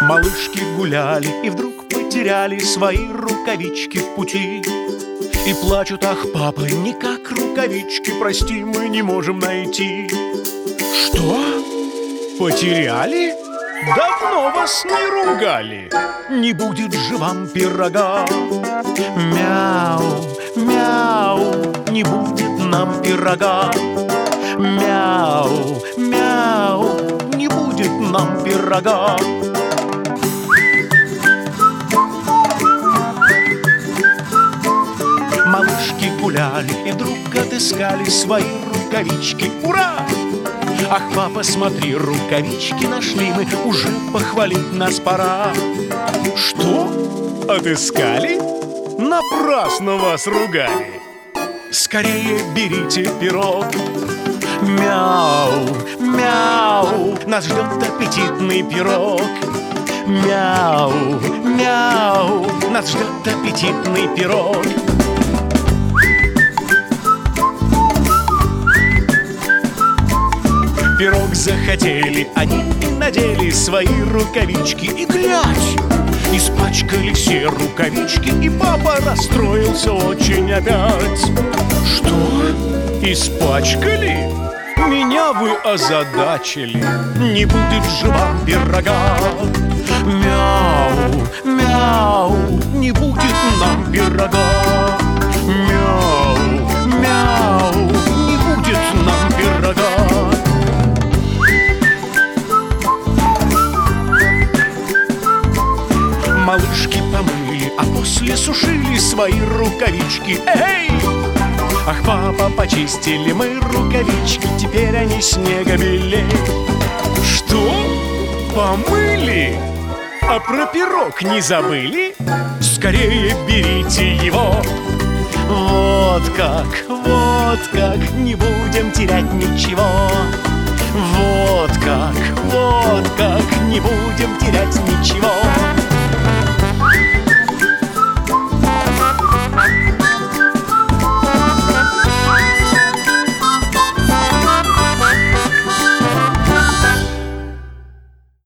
Малышки гуляли и вдруг потеряли свои рукавички в пути. И плачут: ах, папа, никак рукавички, прости, мы не можем найти. Что? Потеряли? Давно вас не ругали. Не будет же вам пирога. Мяу, мяу, не будет нам пирога. Мяу, мяу, не будет нам пирога. Малышки гуляли и вдруг отыскали свои рукавички. Ура! Ах, папа, смотри, рукавички нашли мы, уже похвалить нас пора. Что? Отыскали? Напрасно вас ругали. Скорее берите пирог. Мяу, мяу, нас ждет аппетитный пирог. Мяу, мяу, нас ждет аппетитный пирог. Пирог захотели они и надели свои рукавички. И глядь, испачкали все рукавички, и папа расстроился очень опять. Что? Испачкали? Меня вы озадачили. Не будет же вам пирога. Мяу, мяу, не будет нам пирога. Мяу, мяу, не будет нам пирога. Малышки помыли, а после сушили свои рукавички. Эй! Ах, папа, почистили мы рукавички, теперь они снега белей. Что? Помыли? А про пирог не забыли? Скорее берите его. Вот как, не будем терять ничего. Вот как, не будем терять ничего.